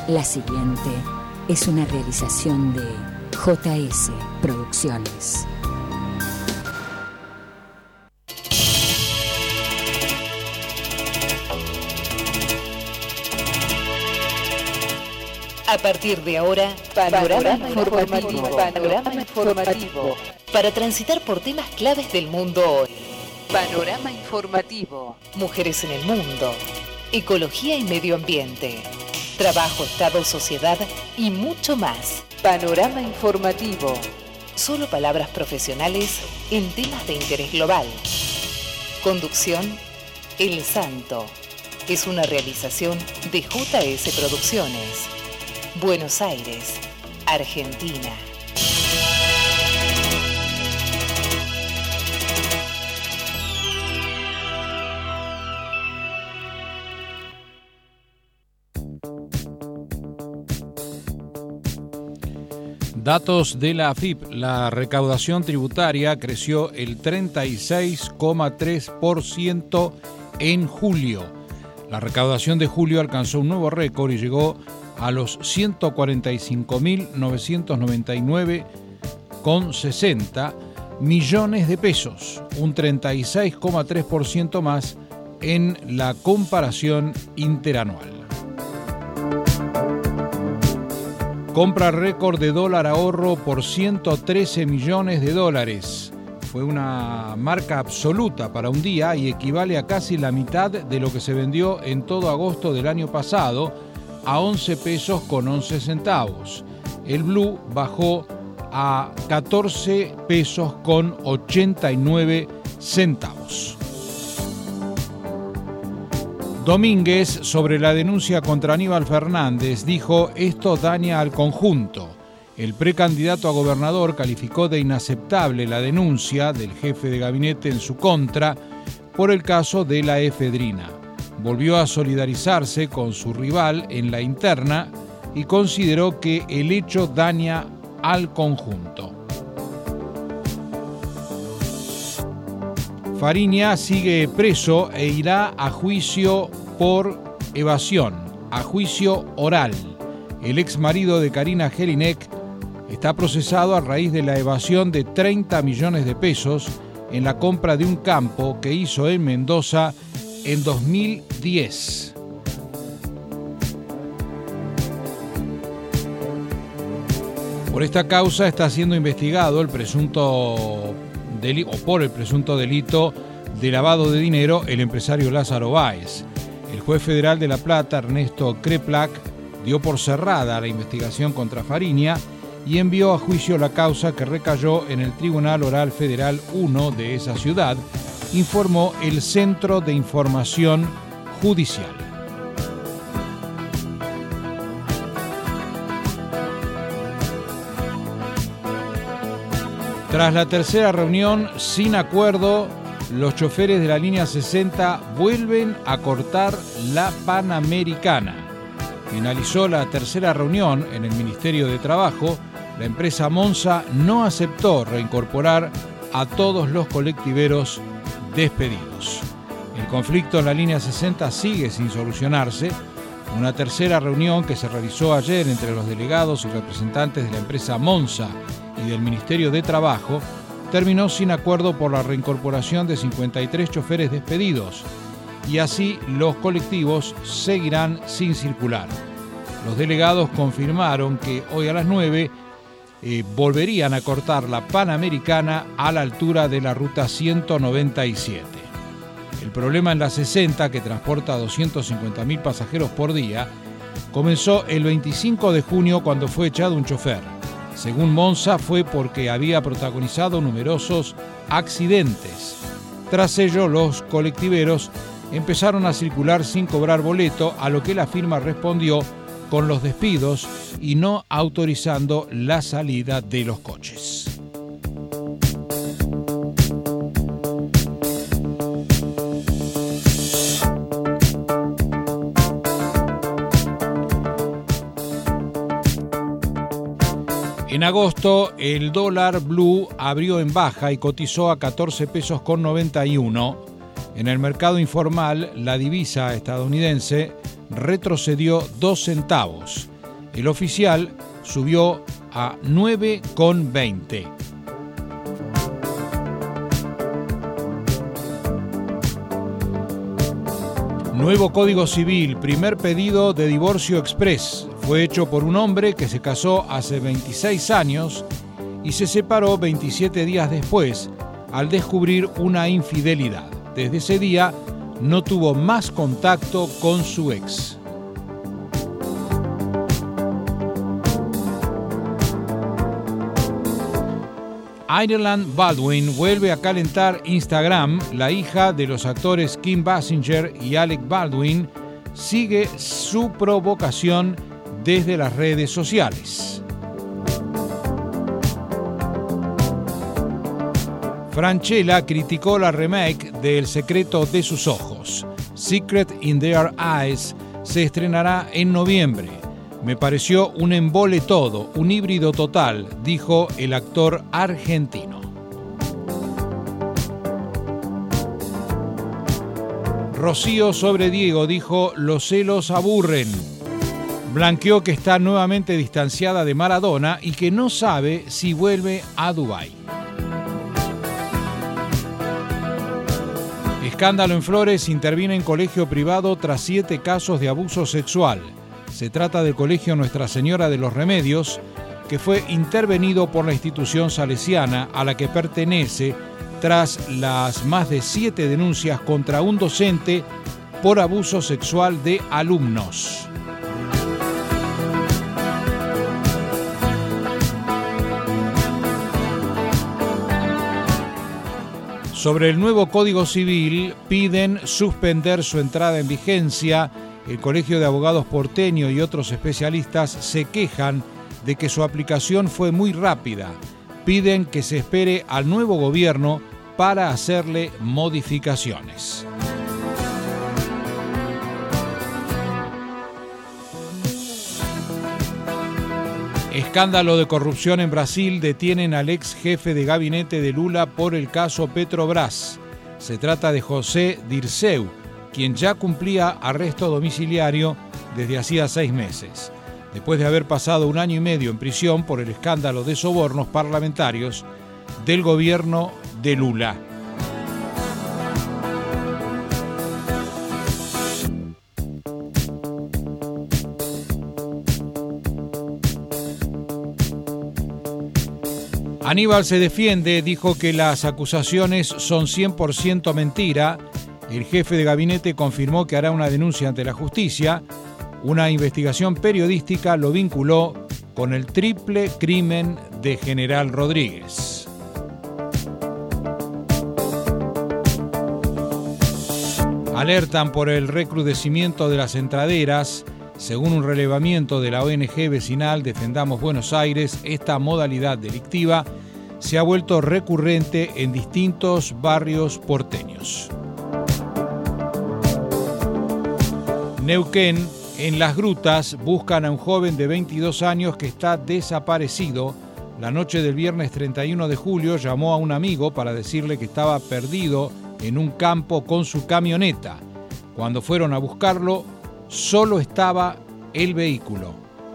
La siguiente es una realización de JS Producciones. A partir de ahora, Panorama Informativo. Para transitar por temas claves del mundo hoy. Panorama Informativo. Mujeres en el mundo. Ecología y medio ambiente. Trabajo, Estado, sociedad y mucho más. Panorama Informativo. Solo palabras profesionales en temas de interés global. Conducción, El Santo. Es una realización de JS Producciones. Buenos Aires, Argentina. Datos de la AFIP. La recaudación tributaria creció el 36,3% en julio. La recaudación de julio alcanzó un nuevo récord y llegó a los 145.999,60 millones de pesos, un 36,3% más en la comparación interanual. Compra récord de dólar ahorro por 113 millones de dólares. Fue una marca absoluta para un día y equivale a casi la mitad de lo que se vendió en todo agosto del año pasado, a 11 pesos con 11 centavos. El blue bajó a 14 pesos con 89 centavos. Domínguez, sobre la denuncia contra Aníbal Fernández, dijo: esto daña al conjunto. El precandidato a gobernador calificó de inaceptable la denuncia del jefe de gabinete en su contra por el caso de la efedrina. Volvió a solidarizarse con su rival en la interna y consideró que el hecho daña al conjunto. Fariña sigue preso e irá a juicio por evasión, a juicio oral. El ex marido de Karina Jelinek está procesado a raíz de la evasión de 30 millones de pesos en la compra de un campo que hizo en Mendoza en 2010. Por esta causa está siendo investigado el presunto delito de lavado de dinero el empresario Lázaro Báez. El juez federal de La Plata, Ernesto Kreplak, dio por cerrada la investigación contra Fariña y envió a juicio la causa que recayó en el Tribunal Oral Federal 1 de esa ciudad, informó el Centro de Información Judicial. Tras la tercera reunión sin acuerdo, los choferes de la línea 60 vuelven a cortar la Panamericana. Finalizó la tercera reunión en el Ministerio de Trabajo. La empresa Monza no aceptó reincorporar a todos los colectiveros despedidos. El conflicto en la línea 60 sigue sin solucionarse. Una tercera reunión que se realizó ayer entre los delegados y representantes de la empresa Monza y del Ministerio de Trabajo terminó sin acuerdo por la reincorporación de 53 choferes despedidos y así los colectivos seguirán sin circular. Los delegados confirmaron que hoy a las 9 volverían a cortar la Panamericana a la altura de la ruta 197. El problema en la 60, que transporta a 250.000 pasajeros por día, comenzó el 25 de junio cuando fue echado un chofer. Según Monza, fue porque había protagonizado numerosos accidentes. Tras ello, los colectiveros empezaron a circular sin cobrar boleto, a lo que la firma respondió con los despidos y no autorizando la salida de los coches. En agosto, el dólar blue abrió en baja y cotizó a 14 pesos con 91. En el mercado informal, la divisa estadounidense retrocedió 2 centavos. El oficial subió a 9,20. Nuevo Código Civil, primer pedido de divorcio express. Fue hecho por un hombre que se casó hace 26 años y se separó 27 días después al descubrir una infidelidad. Desde ese día no tuvo más contacto con su ex. Ireland Baldwin vuelve a calentar Instagram. La hija de los actores Kim Basinger y Alec Baldwin sigue su provocación desde las redes sociales. Francella criticó la remake de El secreto de sus ojos. Secret in Their Eyes se estrenará en noviembre. Me pareció un embole todo, un híbrido total, dijo el actor argentino. Rocío sobre Diego dijo: los celos aburren. Blanqueó que está nuevamente distanciada de Maradona y que no sabe si vuelve a Dubái. Escándalo en Flores, interviene en colegio privado tras 7 casos de abuso sexual. Se trata del colegio Nuestra Señora de los Remedios, que fue intervenido por la institución salesiana a la que pertenece tras las más de 7 denuncias contra un docente por abuso sexual de alumnos. Sobre el nuevo Código Civil, piden suspender su entrada en vigencia. El Colegio de Abogados porteño y otros especialistas se quejan de que su aplicación fue muy rápida. Piden que se espere al nuevo gobierno para hacerle modificaciones. Escándalo de corrupción en Brasil, detienen al ex jefe de gabinete de Lula por el caso Petrobras. Se trata de José Dirceu, quien ya cumplía arresto domiciliario desde hacía 6 meses, después de haber pasado 1 año y medio en prisión por el escándalo de sobornos parlamentarios del gobierno de Lula. Aníbal se defiende, dijo que las acusaciones son 100% mentira. El jefe de gabinete confirmó que hará una denuncia ante la justicia. Una investigación periodística lo vinculó con el triple crimen de General Rodríguez. Alertan por el recrudecimiento de las entraderas. Según un relevamiento de la ONG vecinal Defendamos Buenos Aires, esta modalidad delictiva se ha vuelto recurrente en distintos barrios porteños. Neuquén, en Las Grutas, buscan a un joven de 22 años que está desaparecido. La noche del viernes 31 de julio llamó a un amigo para decirle que estaba perdido en un campo con su camioneta. Cuando fueron a buscarlo, solo estaba el vehículo.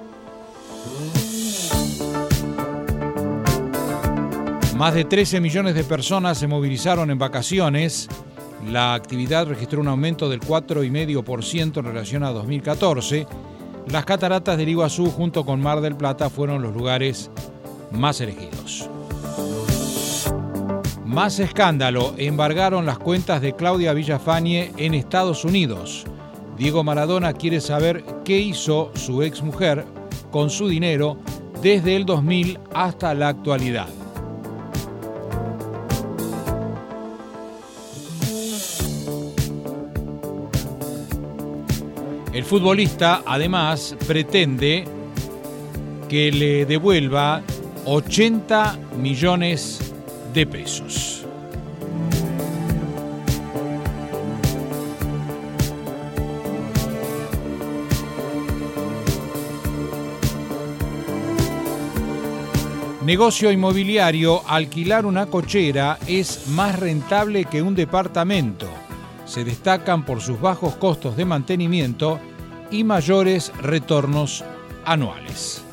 Más de 13 millones de personas se movilizaron en vacaciones. La actividad registró un aumento del 4,5% en relación a 2014. Las cataratas del Iguazú junto con Mar del Plata fueron los lugares más elegidos. Más escándalo, embargaron las cuentas de Claudia Villafañe en Estados Unidos. Diego Maradona quiere saber qué hizo su exmujer con su dinero desde el 2000 hasta la actualidad. El futbolista, además, pretende que le devuelva 80 millones de pesos. Negocio inmobiliario, alquilar una cochera es más rentable que un departamento. Se destacan por sus bajos costos de mantenimiento y mayores retornos anuales.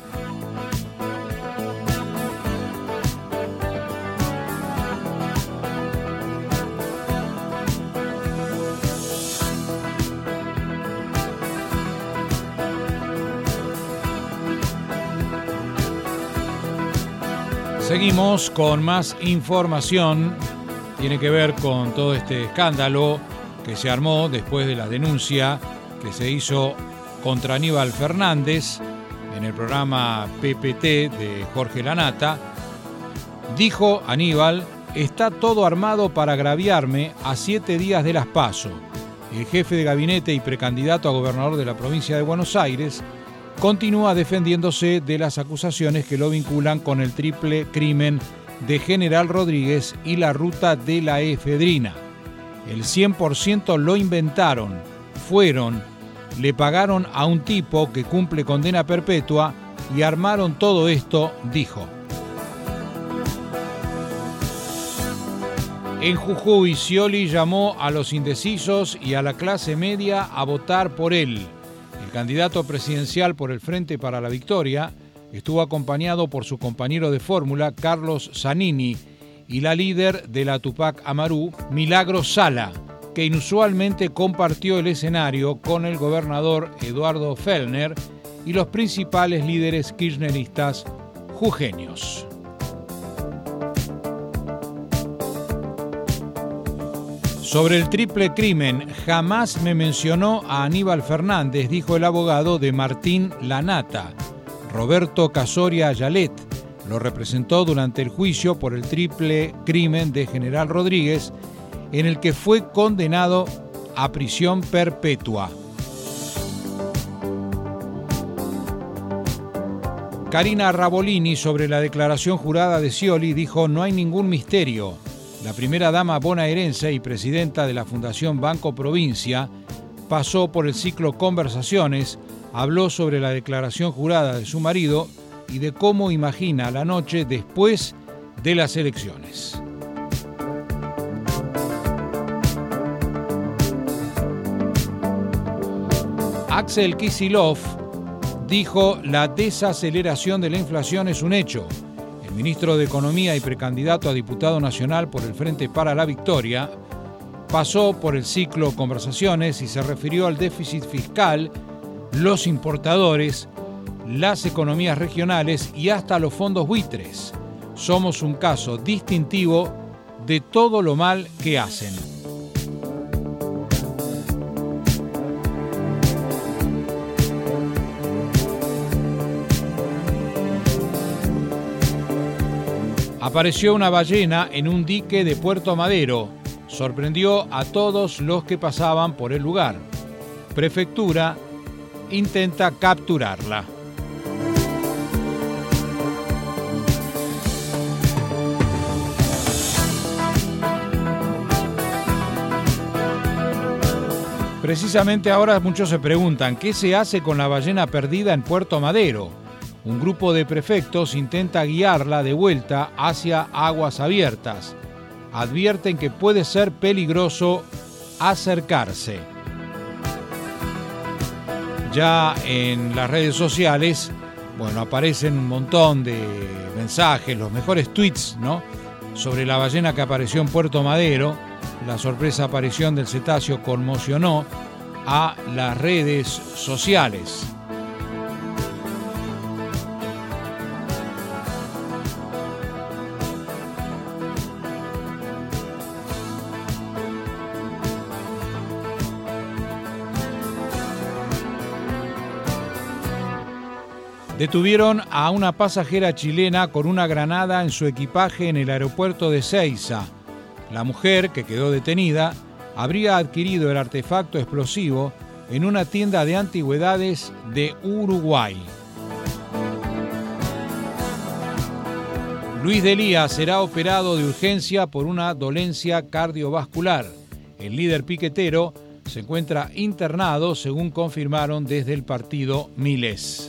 Seguimos con más información. Tiene que ver con todo este escándalo que se armó después de la denuncia que se hizo contra Aníbal Fernández en el programa PPT de Jorge Lanata. Dijo Aníbal: está todo armado para agraviarme a 7 días de las PASO. El jefe de gabinete y precandidato a gobernador de la provincia de Buenos Aires continúa defendiéndose de las acusaciones que lo vinculan con el triple crimen de General Rodríguez y la ruta de la efedrina. El 100% lo inventaron, le pagaron a un tipo que cumple condena perpetua y armaron todo esto, dijo. En Jujuy, Scioli llamó a los indecisos y a la clase media a votar por él. El candidato presidencial por el Frente para la Victoria estuvo acompañado por su compañero de fórmula, Carlos Zanini, y la líder de la Tupac Amaru, Milagros Sala, que inusualmente compartió el escenario con el gobernador Eduardo Fellner y los principales líderes kirchneristas jujeños. Sobre el triple crimen, jamás me mencionó a Aníbal Fernández, dijo el abogado de Martín Lanata. Roberto Casoria Ayalet lo representó durante el juicio por el triple crimen de General Rodríguez, en el que fue condenado a prisión perpetua. Karina Rabolini, sobre la declaración jurada de Scioli, dijo: no hay ningún misterio. La primera dama bonaerense y presidenta de la Fundación Banco Provincia pasó por el ciclo Conversaciones, habló sobre la declaración jurada de su marido y de cómo imagina la noche después de las elecciones. Axel Kicillof dijo: la desaceleración de la inflación es un hecho. El ministro de Economía y precandidato a diputado nacional por el Frente para la Victoria pasó por el ciclo Conversaciones y se refirió al déficit fiscal, los importadores, las economías regionales y hasta los fondos buitres. Somos un caso distintivo de todo lo mal que hacen. Apareció una ballena en un dique de Puerto Madero. Sorprendió a todos los que pasaban por el lugar. Prefectura intenta capturarla. Precisamente ahora muchos se preguntan: ¿qué se hace con la ballena perdida en Puerto Madero? Un grupo de prefectos intenta guiarla de vuelta hacia aguas abiertas. Advierten que puede ser peligroso acercarse. Ya en las redes sociales, aparecen un montón de mensajes, los mejores tweets, ¿no?, sobre la ballena que apareció en Puerto Madero. La sorpresa aparición del cetáceo conmocionó a las redes sociales. Detuvieron a una pasajera chilena con una granada en su equipaje en el aeropuerto de Ezeiza. La mujer, que quedó detenida, habría adquirido el artefacto explosivo en una tienda de antigüedades de Uruguay. Luis Delía será operado de urgencia por una dolencia cardiovascular. El líder piquetero se encuentra internado, según confirmaron desde el partido Miles.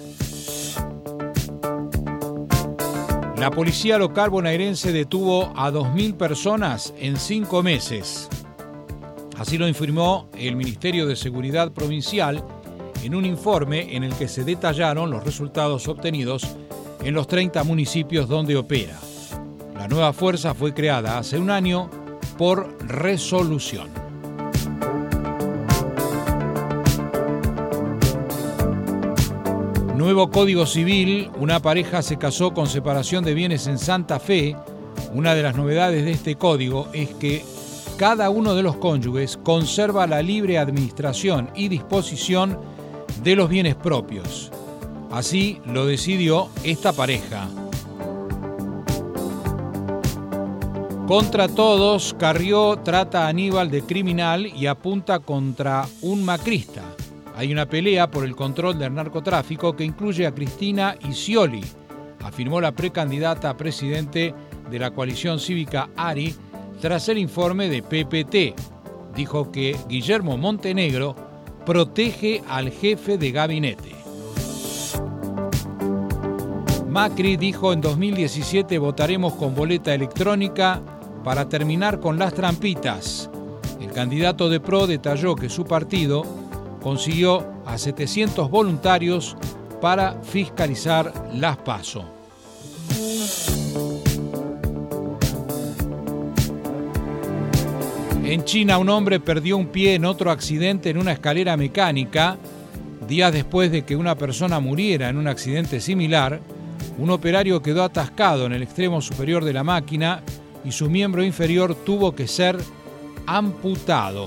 La policía local bonaerense detuvo a 2.000 personas en 5 meses. Así lo informó el Ministerio de Seguridad Provincial en un informe en el que se detallaron los resultados obtenidos en los 30 municipios donde opera. La nueva fuerza fue creada hace un año por resolución. Nuevo Código Civil, una pareja se casó con separación de bienes en Santa Fe. Una de las novedades de este código es que cada uno de los cónyuges conserva la libre administración y disposición de los bienes propios. Así lo decidió esta pareja. Contra todos, Carrió trata a Aníbal de criminal y apunta contra un macrista. Hay una pelea por el control del narcotráfico que incluye a Cristina Scioli, afirmó la precandidata a presidente de la coalición cívica ARI tras el informe de PPT. Dijo que Guillermo Montenegro protege al jefe de gabinete. Macri dijo en 2017 votaremos con boleta electrónica para terminar con las trampitas. El candidato de PRO detalló que su partido consiguió a 700 voluntarios para fiscalizar las PASO. En China, un hombre perdió un pie en otro accidente en una escalera mecánica. Días después de que una persona muriera en un accidente similar, un operario quedó atascado en el extremo superior de la máquina y su miembro inferior tuvo que ser amputado.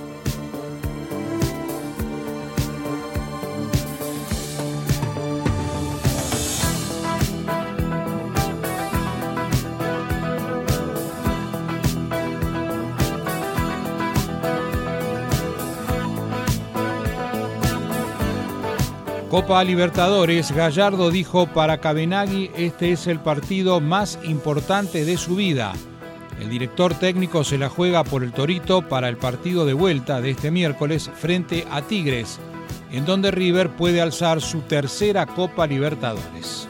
Copa Libertadores, Gallardo dijo para Cabenagui este es el partido más importante de su vida. El director técnico se la juega por el Torito para el partido de vuelta de este miércoles frente a Tigres, en donde River puede alzar su tercera Copa Libertadores.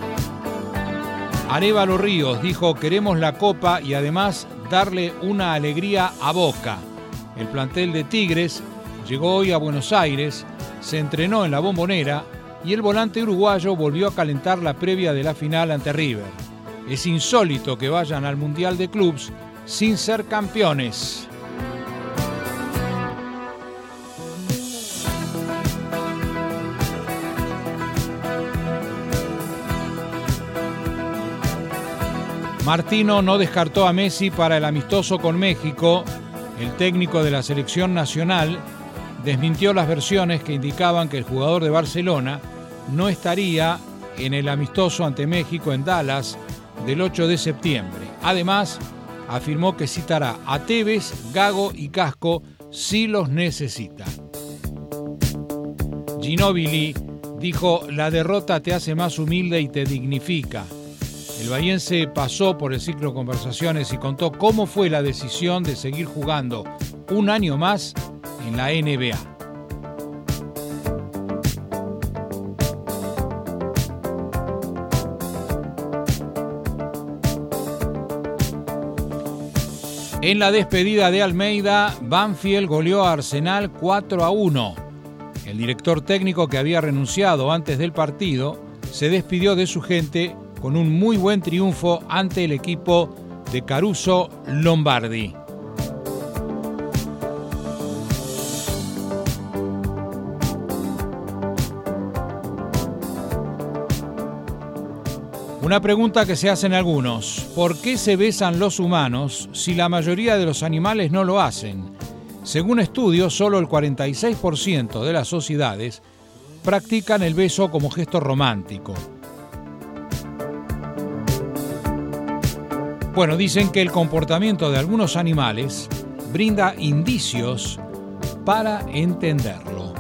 Arévalo Ríos dijo queremos la Copa y además darle una alegría a Boca. El plantel de Tigres llegó hoy a Buenos Aires, se entrenó en la Bombonera y el volante uruguayo volvió a calentar la previa de la final ante River. Es insólito que vayan al Mundial de Clubs sin ser campeones. Martino no descartó a Messi para el amistoso con México. El técnico de la selección nacional desmintió las versiones que indicaban que el jugador de Barcelona no estaría en el amistoso ante México en Dallas del 8 de septiembre. Además, afirmó que citará a Tevez, Gago y Casco si los necesita. Ginóbili dijo, la derrota te hace más humilde y te dignifica. El bahiense pasó por el ciclo de conversaciones y contó cómo fue la decisión de seguir jugando un año más en la NBA. En la despedida de Almeida, Banfield goleó a Arsenal 4-1. El director técnico que había renunciado antes del partido se despidió de su gente con un muy buen triunfo ante el equipo de Caruso Lombardi. Una pregunta que se hacen algunos. ¿Por qué se besan los humanos si la mayoría de los animales no lo hacen? Según estudios, solo el 46% de las sociedades practican el beso como gesto romántico. Bueno, dicen que el comportamiento de algunos animales brinda indicios para entenderlo.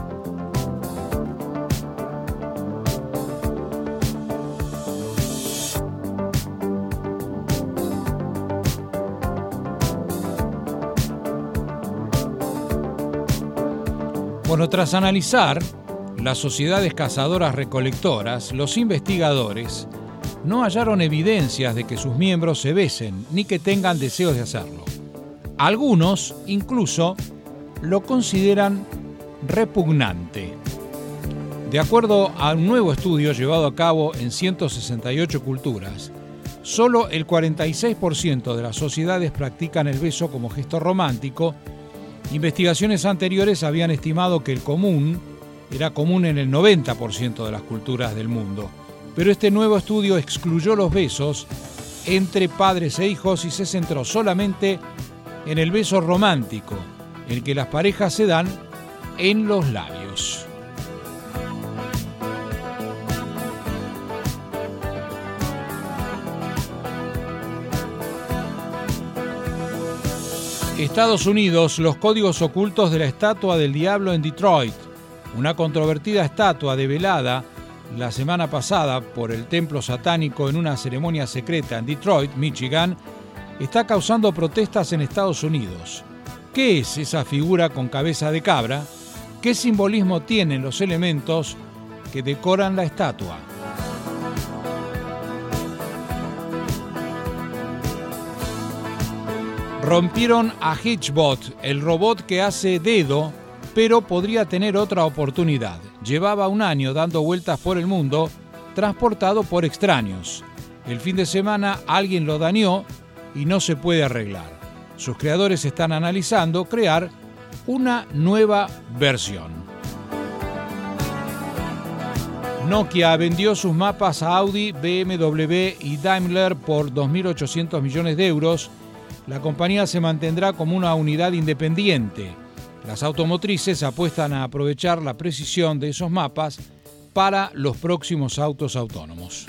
Bueno, tras analizar las sociedades cazadoras-recolectoras, los investigadores no hallaron evidencias de que sus miembros se besen ni que tengan deseos de hacerlo. Algunos incluso lo consideran repugnante. De acuerdo a un nuevo estudio llevado a cabo en 168 culturas, solo el 46% de las sociedades practican el beso como gesto romántico. Investigaciones anteriores habían estimado que el común era común en el 90% de las culturas del mundo, pero este nuevo estudio excluyó los besos entre padres e hijos y se centró solamente en el beso romántico, el que las parejas se dan en los labios. Estados Unidos, los códigos ocultos de la estatua del diablo en Detroit. Una controvertida estatua develada la semana pasada por el templo satánico en una ceremonia secreta en Detroit, Michigan, está causando protestas en Estados Unidos. ¿Qué es esa figura con cabeza de cabra? ¿Qué simbolismo tienen los elementos que decoran la estatua? Rompieron a Hitchbot, el robot que hace dedo, pero podría tener otra oportunidad. Llevaba un año dando vueltas por el mundo, transportado por extraños. El fin de semana alguien lo dañó y no se puede arreglar. Sus creadores están analizando crear una nueva versión. Nokia vendió sus mapas a Audi, BMW y Daimler por 2.800 millones de euros. La compañía se mantendrá como una unidad independiente. Las automotrices apuestan a aprovechar la precisión de esos mapas para los próximos autos autónomos.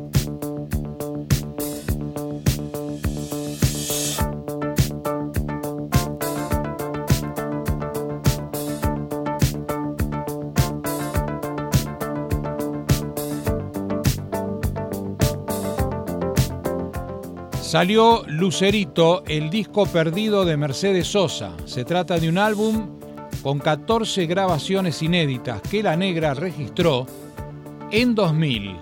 Salió Lucerito, el disco perdido de Mercedes Sosa. Se trata de un álbum con 14 grabaciones inéditas que la negra registró en 2000.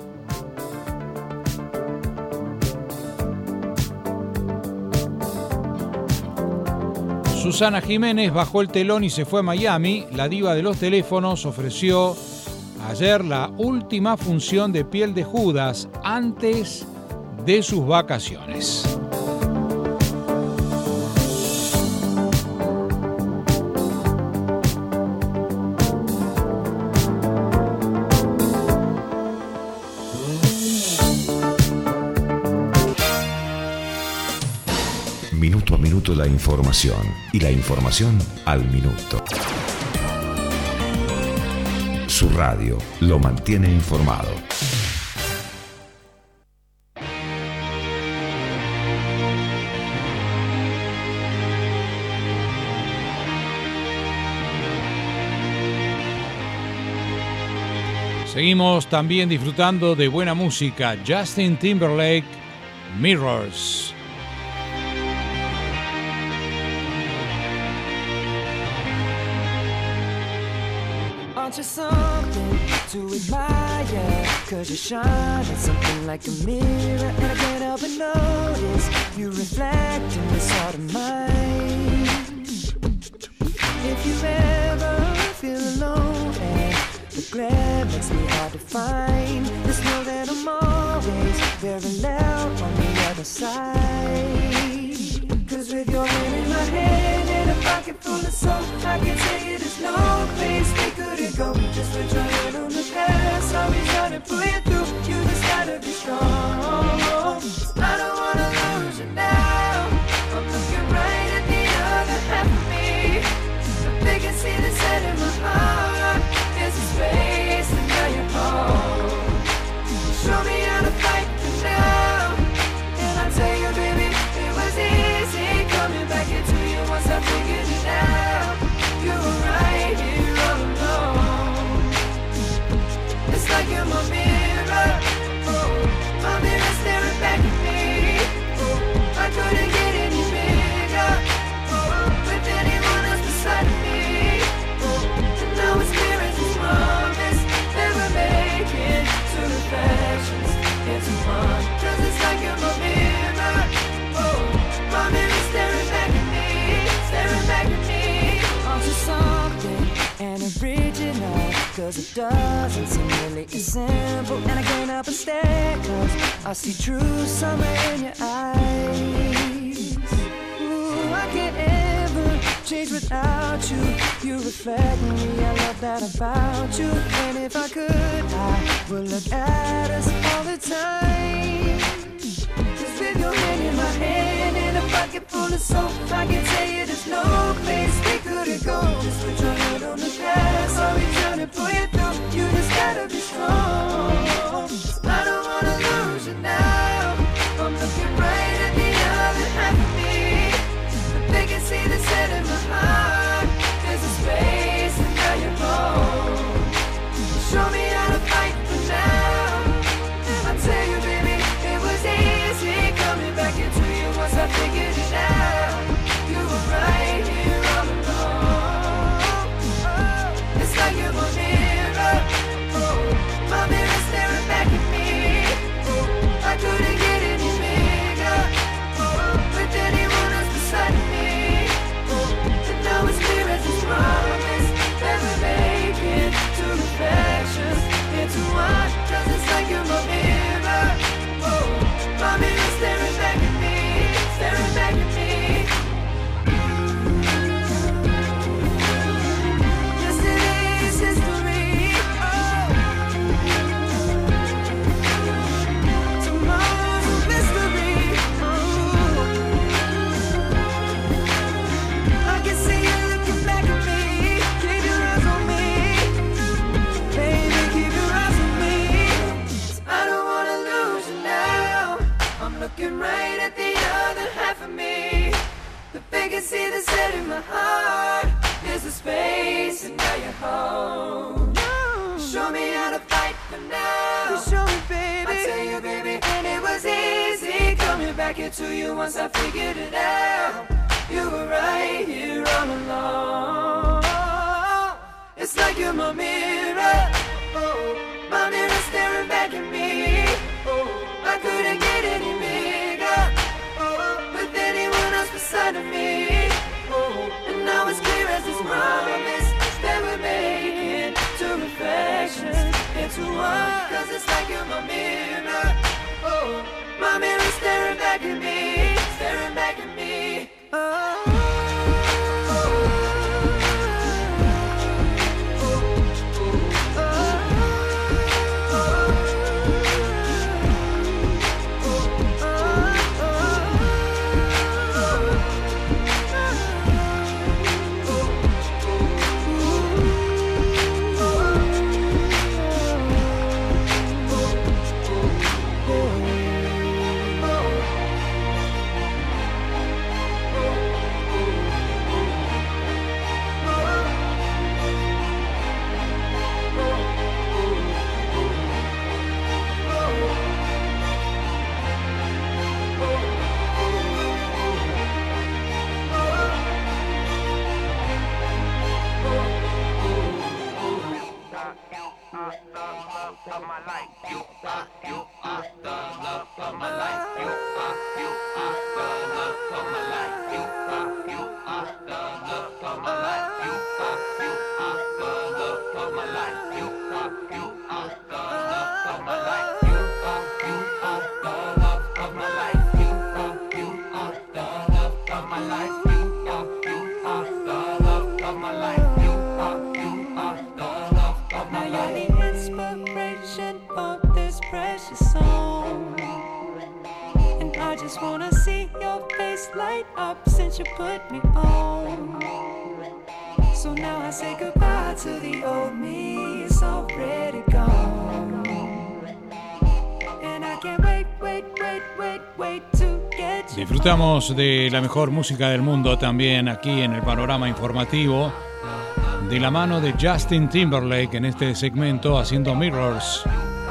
Susana Jiménez bajó el telón y se fue a Miami. La diva de los teléfonos ofreció ayer la última función de Piel de Judas antes de sus vacaciones. Minuto a minuto la información, y la información al minuto. Su radio lo mantiene informado. Seguimos también disfrutando de buena música. Justin Timberlake, Mirrors. Aren't you something to admire? 'Cause you shine at something like a mirror, and I can't help but notice you reflect in this heart of mine. If you ever feel alone and the glare makes me hard to find, just know that I'm always very loud on the other side. 'Cause with your hand in my hand and a pocket full of soap, I can tell you there's no place we couldn't go. Just put your hand on the past, I'll be trying to pull you through. You just gotta be strong. I don't wanna lose you now. I'm looking right at the other half of me. They can see the set in my heart. There's a space and now you're home. Show me how to fight for now, and I'll tell you, baby, 'cause it doesn't seem really as simple. And I can't help but stare, 'cause I see true summer in your eyes. Ooh, I can't ever change without you. You reflect me, I love that about you. And if I could, I would look at us all the time. Just with your hand in my hand and a pocket full of soap, I can tell you there's no place we couldn't go. Just put your head on the gas, I'll be trying to pull you through. You just gotta be strong. I don't wanna lose you now. I'm looking right at the other half of me. They can see the set in my heart. There's a space and now you're home. Show me how to fight for now. I tell you, baby, it was easy coming back into you once I figured it out. You were right here all along. Oh, it's like you're my mirror. Oh, my mirror staring back at me. Oh, I couldn't get any bigger. Oh, with anyone else beside me. Oh, and now it's clear as this promise that we're making two reflections into one. 'Cause it's like you're my mirror. Oh, my mirror staring back at me, staring back at me. Yesterday's history. Oh, tomorrow's a mystery. Oh, I can see you looking back at me. Keep your eyes on me, baby, keep your eyes on me. 'Cause I don't wanna lose you now. I'm looking right at the other half of me. The vacancy that's set in my heart. There's a space and now you're home. Show me how to fight for now. Show me, baby. I tell you, baby, and it was easy coming back into you once I figured it out. You were right here all along. It's like you're my mirror. Oh, my mirror staring back at me. Oh, I couldn't get any bigger. Oh, with anyone else beside of me. Oh, and now it's clear as this promise that we're making two reflections into one. 'Cause it's like you're my mirror. Oh, my mirror staring back at me, staring back at me. Oh. You put me on. So now I say goodbye to the old me. It's already gone. And I can't wait to get you. Disfrutamos de la mejor música del mundo también aquí en el panorama informativo, de la mano de Justin Timberlake en este segmento haciendo Mirrors.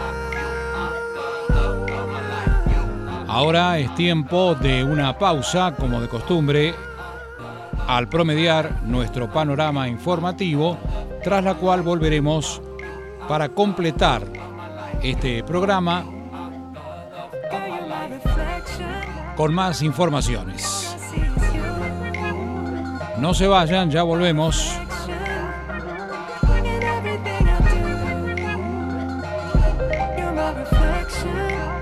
Ahora es tiempo de una pausa, como de costumbre, al promediar nuestro panorama informativo, tras la cual volveremos para completar este programa con más informaciones. No se vayan, ya volvemos. reflection.